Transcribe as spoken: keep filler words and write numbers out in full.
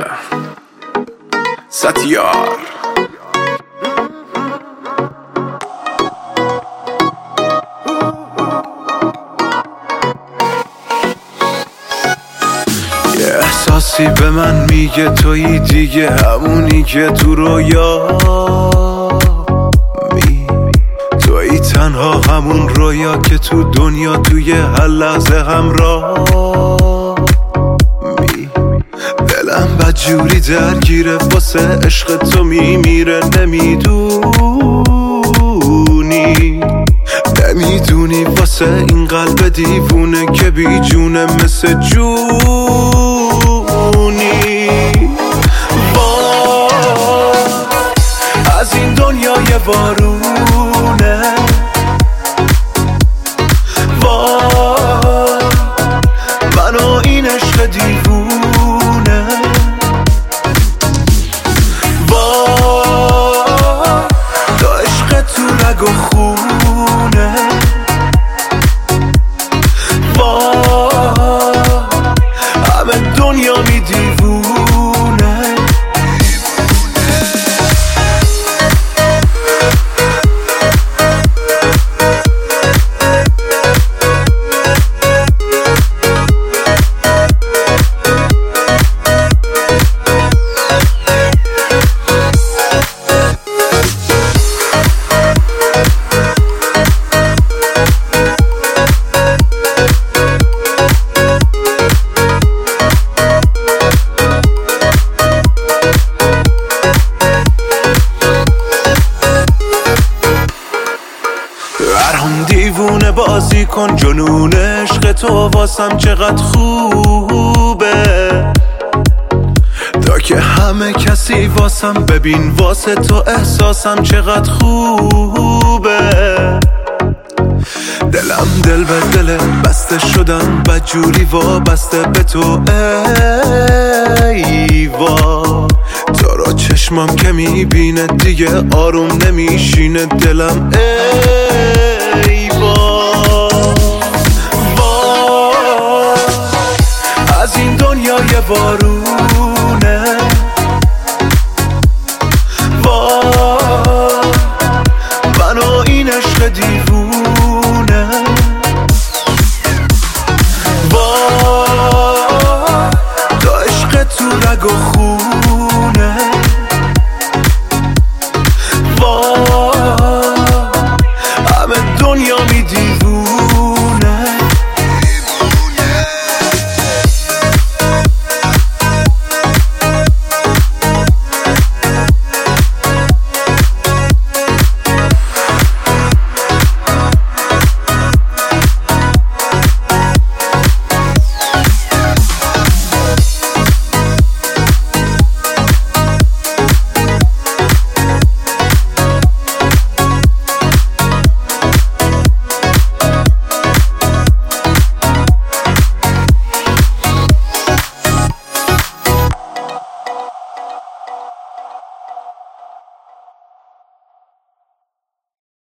yeah. ستیار یه احساسی به من میگه تویی دیگه، همونی که تو رویا می تویی، تنها همون رویا که تو دنیا توی هر لحظه همراه می. دلم بدجوری درگیره واسه عشق تو میمیره، نمیدونی نمیدونی واسه این قلب دیوونه که بی جونه مثل جونی. وای از این دنیای وارونه، وای من و این عشق دیوونه، وای تو عشق تو رگ و خونه، وای همه دنیا می دیوونه. دیوونه بازی کن جنون عشق تو واسم چقدر خوبه، تا که همه کسی واسم ببین واسه تو احساسم چقدر خوبه. دلم دل به دل بسته شدم بدجوری وابسته به تو، ای وا تو رو چشمم که میبینه دیگه آروم نمیشینه دلم، ای وا وا از این دنیای وارونه، وا من و این عشق دیوونه، وا تو عشق تو رگ و خون